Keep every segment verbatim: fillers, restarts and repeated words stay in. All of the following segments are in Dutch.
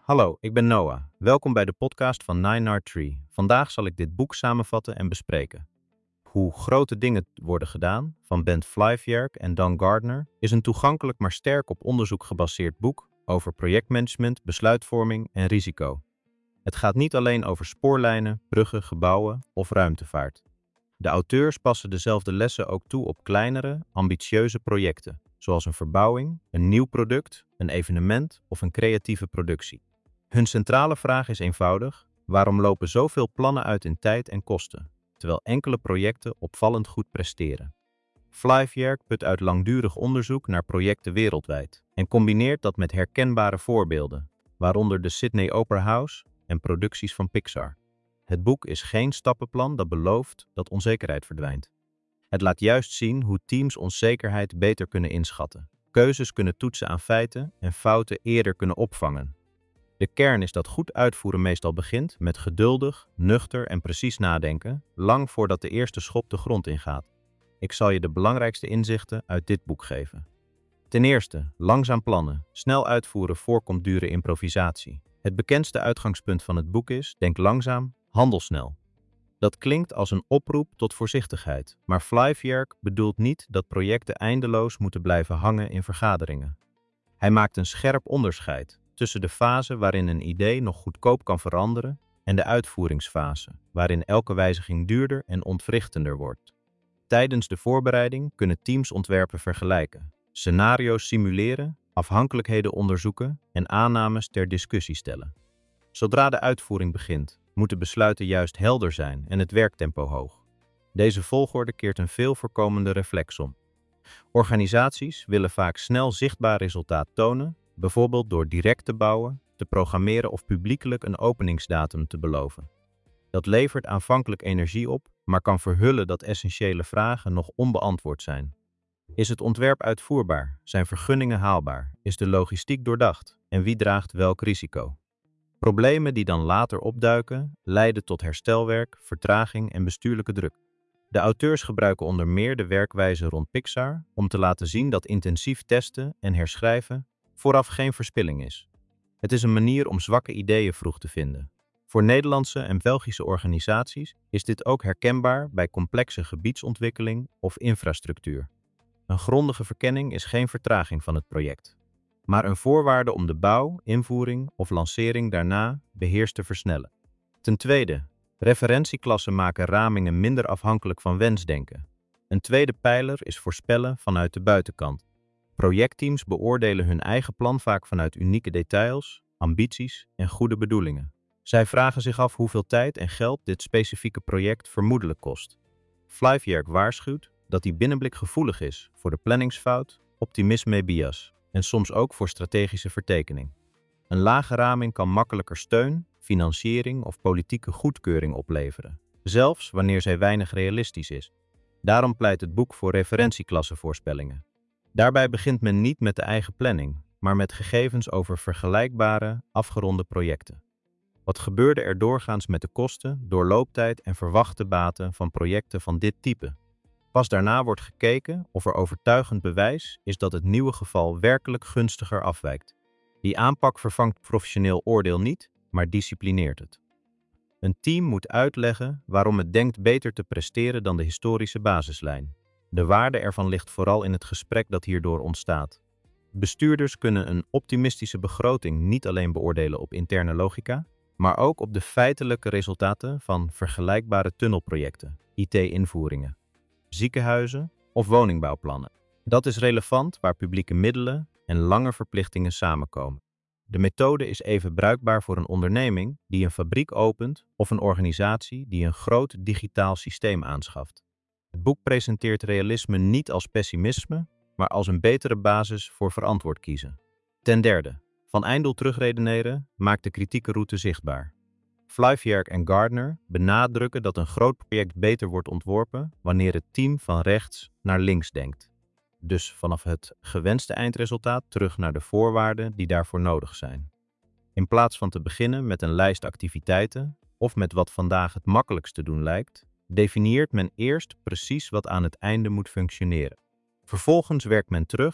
Hallo, ik ben Noah. Welkom bij de podcast van Nine Art Tree. Vandaag zal ik dit boek samenvatten en bespreken. Hoe grote dingen worden gedaan, van Bent Flyvjerk en Dan Gardner, is een toegankelijk maar sterk op onderzoek gebaseerd boek over projectmanagement, besluitvorming en risico. Het gaat niet alleen over spoorlijnen, bruggen, gebouwen of ruimtevaart. De auteurs passen dezelfde lessen ook toe op kleinere, ambitieuze projecten, zoals een verbouwing, een nieuw product, een evenement of een creatieve productie. Hun centrale vraag is eenvoudig: waarom lopen zoveel plannen uit in tijd en kosten, terwijl enkele projecten opvallend goed presteren? Flyvjerk put uit langdurig onderzoek naar projecten wereldwijd en combineert dat met herkenbare voorbeelden, waaronder de Sydney Opera House en producties van Pixar. Het boek is geen stappenplan dat belooft dat onzekerheid verdwijnt. Het laat juist zien hoe teams onzekerheid beter kunnen inschatten, keuzes kunnen toetsen aan feiten en fouten eerder kunnen opvangen. De kern is dat goed uitvoeren meestal begint met geduldig, nuchter en precies nadenken, lang voordat de eerste schop de grond ingaat. Ik zal je de belangrijkste inzichten uit dit boek geven. Ten eerste, langzaam plannen. Snel uitvoeren voorkomt dure improvisatie. Het bekendste uitgangspunt van het boek is: denk langzaam, handel snel. Dat klinkt als een oproep tot voorzichtigheid, maar Flyvjerk bedoelt niet dat projecten eindeloos moeten blijven hangen in vergaderingen. Hij maakt een scherp onderscheid tussen de fase waarin een idee nog goedkoop kan veranderen en de uitvoeringsfase, waarin elke wijziging duurder en ontwrichtender wordt. Tijdens de voorbereiding kunnen teams ontwerpen vergelijken, scenario's simuleren, afhankelijkheden onderzoeken en aannames ter discussie stellen. Zodra de uitvoering begint, moeten besluiten juist helder zijn en het werktempo hoog. Deze volgorde keert een veel voorkomende reflex om. Organisaties willen vaak snel zichtbaar resultaat tonen, bijvoorbeeld door direct te bouwen, te programmeren of publiekelijk een openingsdatum te beloven. Dat levert aanvankelijk energie op, maar kan verhullen dat essentiële vragen nog onbeantwoord zijn. Is het ontwerp uitvoerbaar? Zijn vergunningen haalbaar? Is de logistiek doordacht? En wie draagt welk risico? Problemen die dan later opduiken, leiden tot herstelwerk, vertraging en bestuurlijke druk. De auteurs gebruiken onder meer de werkwijze rond Pixar om te laten zien dat intensief testen en herschrijven vooraf geen verspilling is. Het is een manier om zwakke ideeën vroeg te vinden. Voor Nederlandse en Belgische organisaties is dit ook herkenbaar bij complexe gebiedsontwikkeling of infrastructuur. Een grondige verkenning is geen vertraging van het project, maar een voorwaarde om de bouw, invoering of lancering daarna beheerst te versnellen. Ten tweede, referentieklassen maken ramingen minder afhankelijk van wensdenken. Een tweede pijler is voorspellen vanuit de buitenkant. Projectteams beoordelen hun eigen plan vaak vanuit unieke details, ambities en goede bedoelingen. Zij vragen zich af hoeveel tijd en geld dit specifieke project vermoedelijk kost. Flyvjerk waarschuwt dat die binnenblik gevoelig is voor de planningsfout, optimisme bias en soms ook voor strategische vertekening. Een lage raming kan makkelijker steun, financiering of politieke goedkeuring opleveren, zelfs wanneer zij weinig realistisch is. Daarom pleit het boek voor referentieklassenvoorspellingen. Daarbij begint men niet met de eigen planning, maar met gegevens over vergelijkbare, afgeronde projecten. Wat gebeurde er doorgaans met de kosten, doorlooptijd en verwachte baten van projecten van dit type? Pas daarna wordt gekeken of er overtuigend bewijs is dat het nieuwe geval werkelijk gunstiger afwijkt. Die aanpak vervangt professioneel oordeel niet, maar disciplineert het. Een team moet uitleggen waarom het denkt beter te presteren dan de historische basislijn. De waarde ervan ligt vooral in het gesprek dat hierdoor ontstaat. Bestuurders kunnen een optimistische begroting niet alleen beoordelen op interne logica, maar ook op de feitelijke resultaten van vergelijkbare tunnelprojecten, I T-invoeringen, ziekenhuizen of woningbouwplannen. Dat is relevant waar publieke middelen en lange verplichtingen samenkomen. De methode is even bruikbaar voor een onderneming die een fabriek opent of een organisatie die een groot digitaal systeem aanschaft. Het boek presenteert realisme niet als pessimisme, maar als een betere basis voor verantwoord kiezen. Ten derde, van einddoel terugredeneren maakt de kritieke route zichtbaar. Flyvjerk en Gardner benadrukken dat een groot project beter wordt ontworpen wanneer het team van rechts naar links denkt. Dus vanaf het gewenste eindresultaat terug naar de voorwaarden die daarvoor nodig zijn. In plaats van te beginnen met een lijst activiteiten of met wat vandaag het makkelijkst te doen lijkt, definieert men eerst precies wat aan het einde moet functioneren. Vervolgens werkt men terug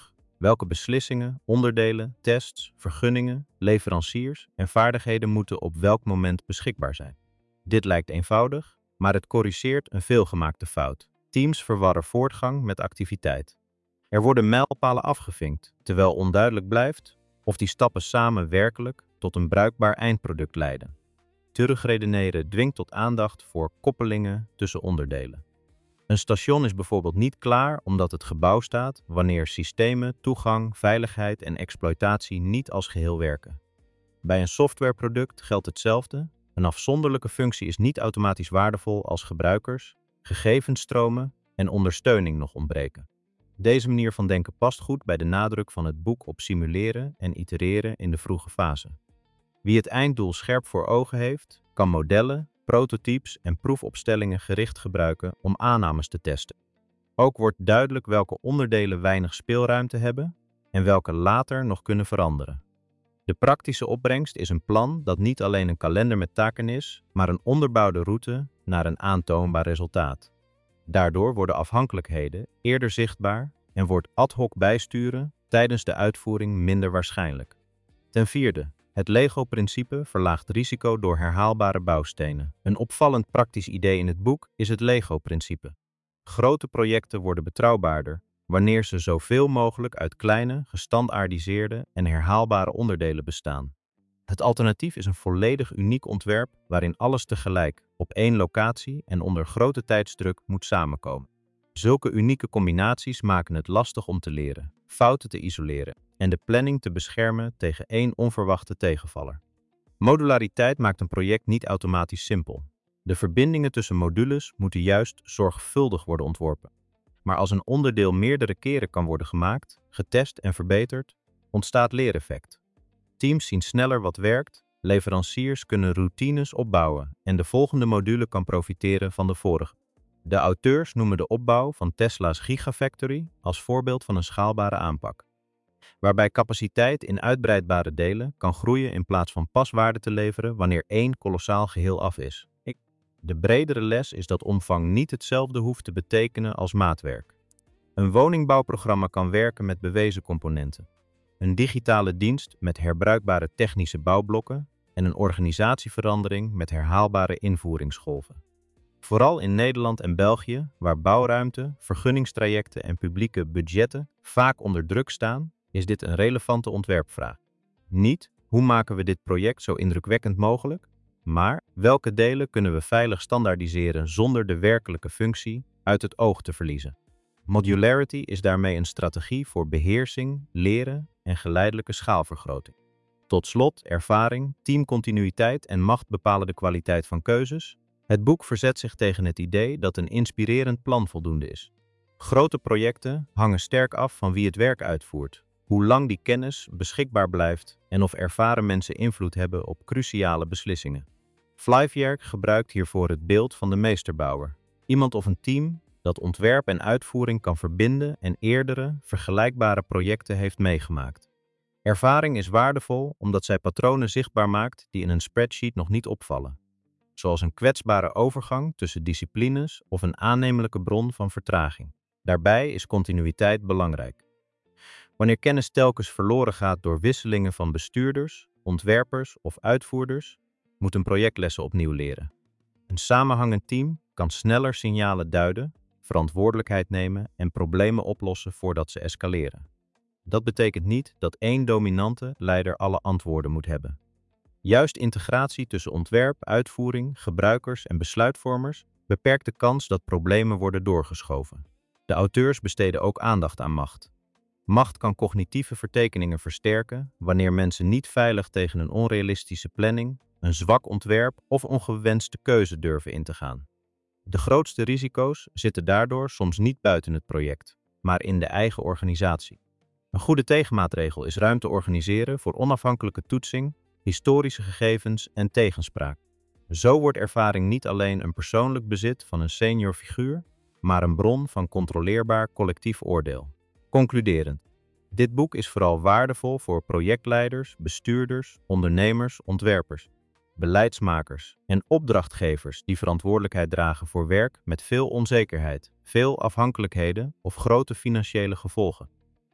Welke beslissingen, onderdelen, tests, vergunningen, leveranciers en vaardigheden moeten op welk moment beschikbaar zijn? Dit lijkt eenvoudig, maar het corrigeert een veelgemaakte fout. Teams verwarren voortgang met activiteit. Er worden mijlpalen afgevinkt, terwijl onduidelijk blijft of die stappen samen werkelijk tot een bruikbaar eindproduct leiden. Terugredeneren dwingt tot aandacht voor koppelingen tussen onderdelen. Een station is bijvoorbeeld niet klaar omdat het gebouw staat wanneer systemen, toegang, veiligheid en exploitatie niet als geheel werken. Bij een softwareproduct geldt hetzelfde. Een afzonderlijke functie is niet automatisch waardevol als gebruikers, gegevensstromen en ondersteuning nog ontbreken. Deze manier van denken past goed bij de nadruk van het boek op simuleren en itereren in de vroege fase. Wie het einddoel scherp voor ogen heeft, kan modellen, prototypes en proefopstellingen gericht gebruiken om aannames te testen. Ook wordt duidelijk welke onderdelen weinig speelruimte hebben en welke later nog kunnen veranderen. De praktische opbrengst is een plan dat niet alleen een kalender met taken is, maar een onderbouwde route naar een aantoonbaar resultaat. Daardoor worden afhankelijkheden eerder zichtbaar en wordt ad hoc bijsturen tijdens de uitvoering minder waarschijnlijk. Ten vierde, het Lego-principe verlaagt risico door herhaalbare bouwstenen. Een opvallend praktisch idee in het boek is het Lego-principe. Grote projecten worden betrouwbaarder wanneer ze zoveel mogelijk uit kleine, gestandaardiseerde en herhaalbare onderdelen bestaan. Het alternatief is een volledig uniek ontwerp waarin alles tegelijk op één locatie en onder grote tijdsdruk moet samenkomen. Zulke unieke combinaties maken het lastig om te leren, fouten te isoleren en de planning te beschermen tegen één onverwachte tegenvaller. Modulariteit maakt een project niet automatisch simpel. De verbindingen tussen modules moeten juist zorgvuldig worden ontworpen. Maar als een onderdeel meerdere keren kan worden gemaakt, getest en verbeterd, ontstaat leereffect. Teams zien sneller wat werkt, leveranciers kunnen routines opbouwen en de volgende module kan profiteren van de vorige. De auteurs noemen de opbouw van Tesla's Gigafactory als voorbeeld van een schaalbare aanpak, waarbij capaciteit in uitbreidbare delen kan groeien in plaats van paswaarde te leveren wanneer één kolossaal geheel af is. De bredere les is dat omvang niet hetzelfde hoeft te betekenen als maatwerk. Een woningbouwprogramma kan werken met bewezen componenten, een digitale dienst met herbruikbare technische bouwblokken en een organisatieverandering met herhaalbare invoeringsgolven. Vooral in Nederland en België, waar bouwruimte, vergunningstrajecten en publieke budgetten vaak onder druk staan, is dit een relevante ontwerpvraag. Niet hoe maken we dit project zo indrukwekkend mogelijk, maar welke delen kunnen we veilig standaardiseren zonder de werkelijke functie uit het oog te verliezen. Modularity is daarmee een strategie voor beheersing, leren en geleidelijke schaalvergroting. Tot slot, ervaring, teamcontinuïteit en macht bepalen de kwaliteit van keuzes. Het boek verzet zich tegen het idee dat een inspirerend plan voldoende is. Grote projecten hangen sterk af van wie het werk uitvoert, hoe lang die kennis beschikbaar blijft en of ervaren mensen invloed hebben op cruciale beslissingen. Flyvjerk gebruikt hiervoor het beeld van de meesterbouwer, iemand of een team dat ontwerp en uitvoering kan verbinden en eerdere, vergelijkbare projecten heeft meegemaakt. Ervaring is waardevol omdat zij patronen zichtbaar maakt die in een spreadsheet nog niet opvallen, zoals een kwetsbare overgang tussen disciplines of een aannemelijke bron van vertraging. Daarbij is continuïteit belangrijk. Wanneer kennis telkens verloren gaat door wisselingen van bestuurders, ontwerpers of uitvoerders, moet een project lessen opnieuw leren. Een samenhangend team kan sneller signalen duiden, verantwoordelijkheid nemen en problemen oplossen voordat ze escaleren. Dat betekent niet dat één dominante leider alle antwoorden moet hebben. Juist integratie tussen ontwerp, uitvoering, gebruikers en besluitvormers beperkt de kans dat problemen worden doorgeschoven. De auteurs besteden ook aandacht aan macht. Macht kan cognitieve vertekeningen versterken wanneer mensen niet veilig tegen een onrealistische planning, een zwak ontwerp of ongewenste keuze durven in te gaan. De grootste risico's zitten daardoor soms niet buiten het project, maar in de eigen organisatie. Een goede tegenmaatregel is ruimte organiseren voor onafhankelijke toetsing, historische gegevens en tegenspraak. Zo wordt ervaring niet alleen een persoonlijk bezit van een senior figuur, maar een bron van controleerbaar collectief oordeel. Concluderend. Dit boek is vooral waardevol voor projectleiders, bestuurders, ondernemers, ontwerpers, beleidsmakers en opdrachtgevers die verantwoordelijkheid dragen voor werk met veel onzekerheid, veel afhankelijkheden of grote financiële gevolgen.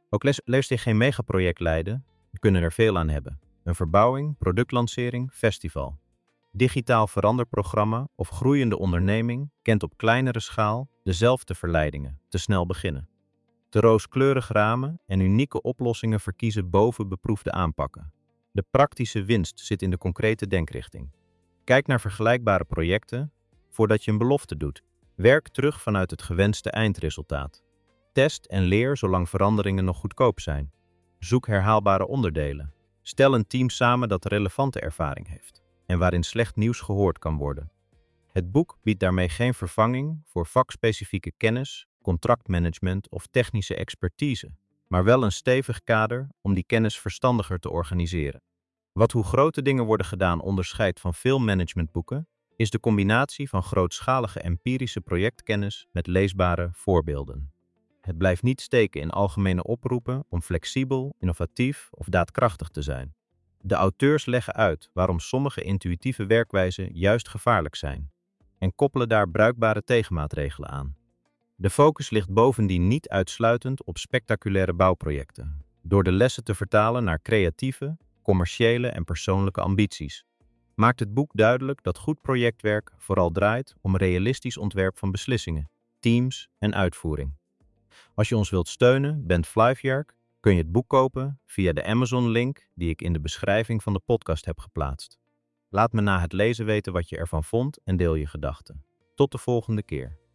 Ook lees, lees je geen megaproject leiden, we kunnen er veel aan hebben. Een verbouwing, productlancering, festival. Digitaal veranderprogramma of groeiende onderneming kent op kleinere schaal dezelfde verleidingen, te snel beginnen. Te rooskleurig ramen en unieke oplossingen verkiezen boven beproefde aanpakken. De praktische winst zit in de concrete denkrichting. Kijk naar vergelijkbare projecten voordat je een belofte doet. Werk terug vanuit het gewenste eindresultaat. Test en leer zolang veranderingen nog goedkoop zijn. Zoek herhaalbare onderdelen. Stel een team samen dat relevante ervaring heeft en waarin slecht nieuws gehoord kan worden. Het boek biedt daarmee geen vervanging voor vakspecifieke kennis, contractmanagement of technische expertise, maar wel een stevig kader om die kennis verstandiger te organiseren. Wat Hoe grote dingen worden gedaan onderscheidt van veel managementboeken, is de combinatie van grootschalige empirische projectkennis met leesbare voorbeelden. Het blijft niet steken in algemene oproepen om flexibel, innovatief of daadkrachtig te zijn. De auteurs leggen uit waarom sommige intuïtieve werkwijzen juist gevaarlijk zijn en koppelen daar bruikbare tegenmaatregelen aan. De focus ligt bovendien niet uitsluitend op spectaculaire bouwprojecten, door de lessen te vertalen naar creatieve, commerciële en persoonlijke ambities. Maakt het boek duidelijk dat goed projectwerk vooral draait om realistisch ontwerp van beslissingen, teams en uitvoering. Als je ons wilt steunen, Bent Flyveyark, kun je het boek kopen via de Amazon-link die ik in de beschrijving van de podcast heb geplaatst. Laat me na het lezen weten wat je ervan vond en deel je gedachten. Tot de volgende keer.